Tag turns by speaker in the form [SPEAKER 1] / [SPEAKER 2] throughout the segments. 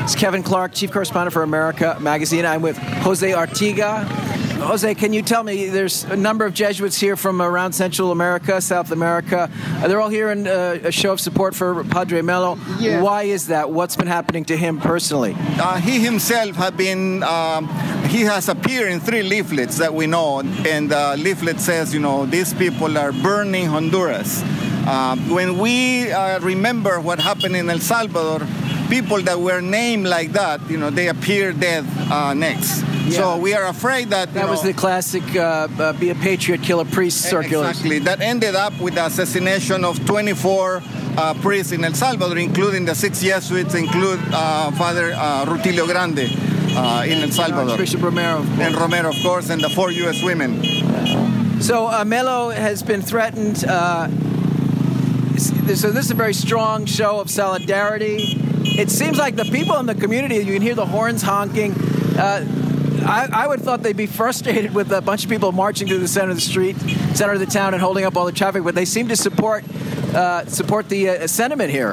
[SPEAKER 1] It's Kevin Clark, chief correspondent for America Magazine. I'm with Jose Artiga. Jose, can you tell me, there's a number of Jesuits here from around Central America, South America. They're all here in a show of support for Padre Melo.
[SPEAKER 2] Yeah.
[SPEAKER 1] Why is that? What's been happening to him personally?
[SPEAKER 2] He himself he has appeared in 3 leaflets that we know, and the leaflet says, these people are burning Honduras. When we remember what happened in El Salvador, people that were named like that, they appear dead next.
[SPEAKER 1] Yeah.
[SPEAKER 2] So we are afraid that...
[SPEAKER 1] That was the classic be a patriot, kill a priest circulars.
[SPEAKER 2] Exactly. That ended up with the assassination of 24 priests in El Salvador, including the 6 Jesuits, include Father Rutilio Grande in El Salvador.
[SPEAKER 1] Archbishop Romero.
[SPEAKER 2] And Romero, of course, and the 4 U.S. women.
[SPEAKER 1] So Melo has been threatened. So this is a very strong show of solidarity. It seems like the people in the community, you can hear the horns honking. I would have thought they'd be frustrated with a bunch of people marching to the center of the street, center of the town, and holding up all the traffic, but they seem to support the sentiment here.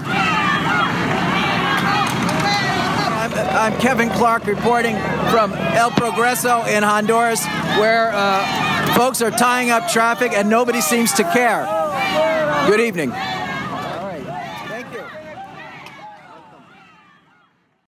[SPEAKER 1] I'm Kevin Clark reporting from El Progreso in Honduras, where folks are tying up traffic and nobody seems to care. Good evening.